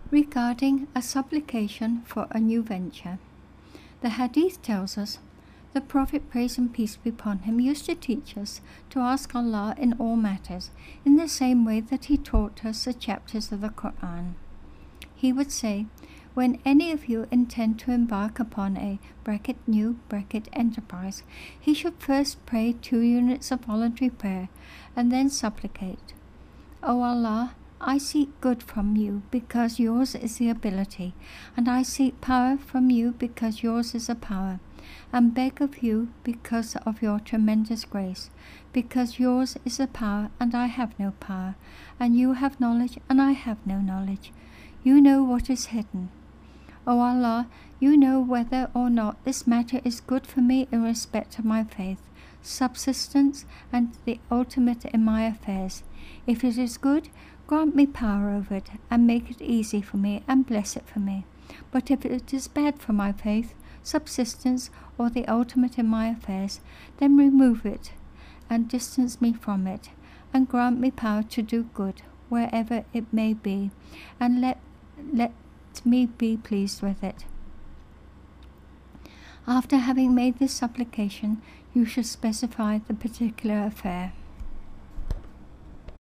Regarding a supplication for a new venture, the Hadith tells us, the Prophet, praise and peace be upon him, used to teach us to ask Allah in all matters, in the same way that he taught us the chapters of the Quran. He would say, when any of you intend to embark upon a (new) enterprise, he should first pray 2 units of voluntary prayer and then supplicate. O Allah, I seek good from you because yours is the ability, and I seek power from you because yours is the power, and beg of you because of your tremendous grace, because yours is the power and I have no power, and you have knowledge and I have no knowledge. You know what is hidden. O Allah, you know whether or not this matter is good for me in respect of my faith, subsistence, and the ultimate in my affairs. If it is good, grant me power over it, and make it easy for me, and bless it for me. But if it is bad for my faith, subsistence, or the ultimate in my affairs, then remove it, and distance me from it, and grant me power to do good, wherever it may be, and let me be pleased with it. After having made this supplication, you should specify the particular affair.